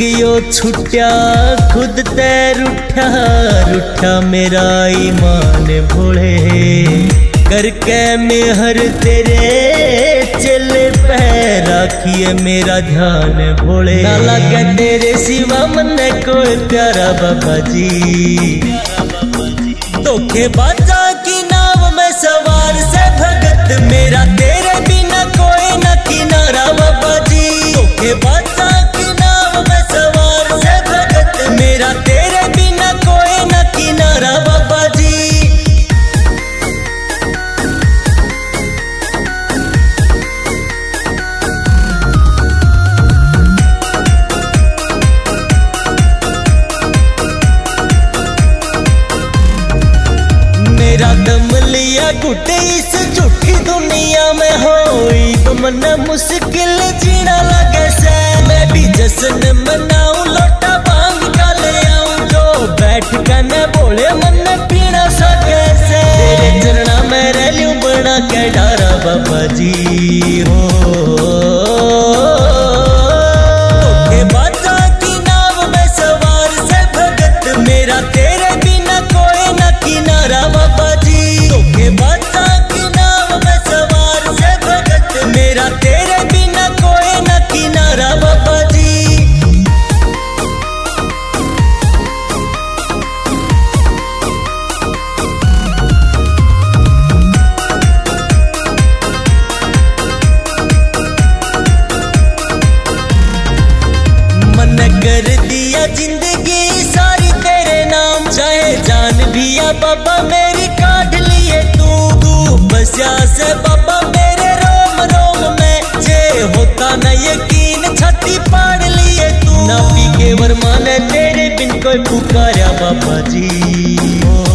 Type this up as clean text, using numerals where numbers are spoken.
गयो छुट्या खुद ते रूठा रूठा मेरा ईमान भोले करके मेहर तेरे चले पे राखिए मेरा ध्यान भोले ना लगे तेरे सिवा मन कोई प्यारा बाबा जी धोखेबाजा की नाव में सवार से भगत मेरा तेरे बिना कोई न किनारा बाबा जी धोखेबाजा की नाव में सवार से भगत मेरा तेरे बिना कोई न किनारा बाबा जी। मेरा दम लिया घुटे इस झूठी दुनिया में होई तो मन मुश्किल जीना लगे से मैं भी जश्न मनाऊं लोटा भांग का ले आऊं जो बैठ कर न बोले मन पीना सके से तेरे चरणा में रह लूं बना के डारा बाबा जी हो धोखेबाजा की नाव में सवार से भगत मेरा तेरे बिना कोई न किनारा बाबा जी धोखेबाजा की नाव में सवार से भगत मेरा तेरे बिना कोई न किनारा बाबा जी। मन कर दिया जिंदगी सारी तेरे नाम चाहे जान भी आ बाबा मेरी काट लिए तू बस्या से बाबा मेरे रोम रोम में जे होता न यकीन छाती पाड़ लिए तू ना पी के वरमान तेरे बिन कोई पुकारा बाबा जी।